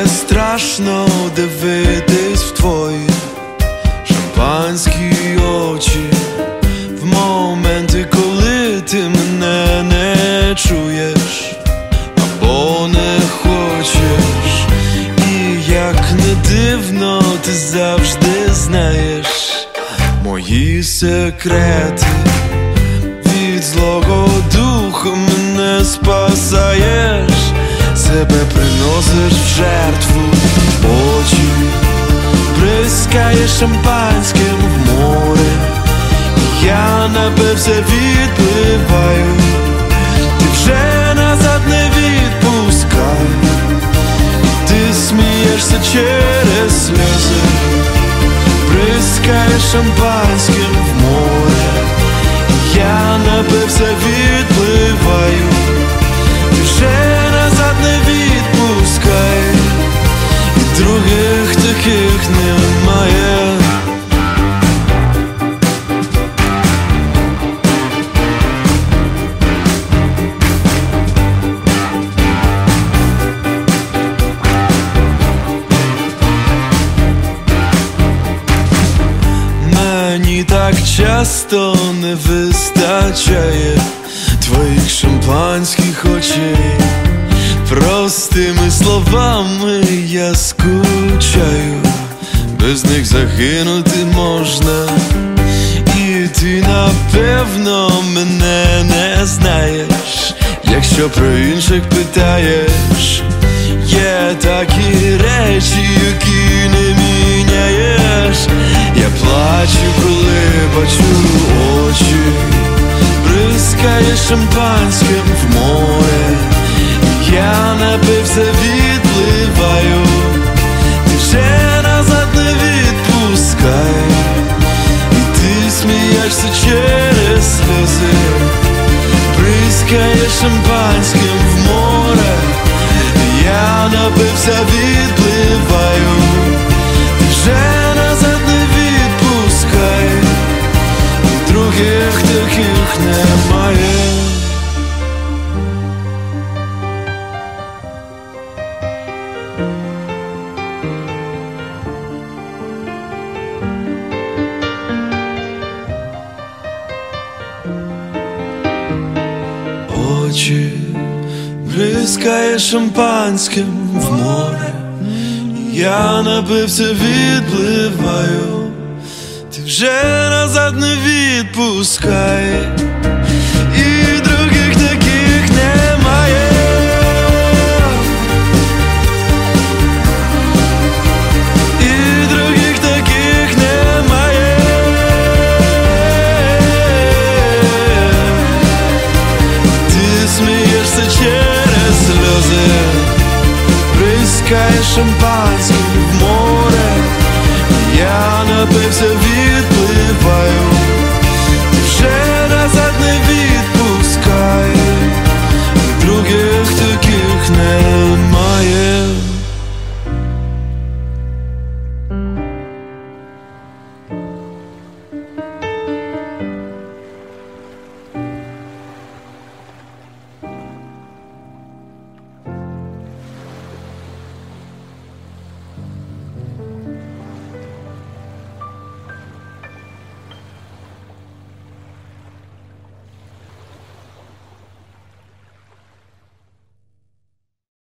страшно дивитись в твої шампанські очі в моменти, коли ти мене не чуєш або не хочеш. І як не дивно, ти завжди знаєш мої секрети. Від злого духа мене спасаєш, себе приносиш в жертву, очі бризкаєш шампанським в море. Я напився, відпливаю, ти вже назад не відпускай. Ти смієшся через сльози, бризкаєш шампанським в море. Я напився, відпливаю, ти вже назад не відпускай. І других таких немає. Мені так часто не вистачає твоїх шампанських очей. Простими словами я скучаю, без них загинути можна. І ти напевно мене не знаєш, якщо про інших питаєш. Є такі речі, які не міняєш. Я плачу, коли бачу очі, бризкаєш шампанським в море. Я напився, відпливаю, ти вже назад не відпускай. І ти смієшся через сльози, бризкаєш шампанським в море. Я напився, відпливаю, ти вже назад не відпускай. І других таких немає. Очі бризкаєш шампанським в море. Я напився, відпливаю, ти вже назад не відпускай. І других таких немає. І других таких немає. Ти смієшся через сльози, бризкаєш шампанським в море. Я напився, відпливаю, ти вже назад не відпускай. Других таких не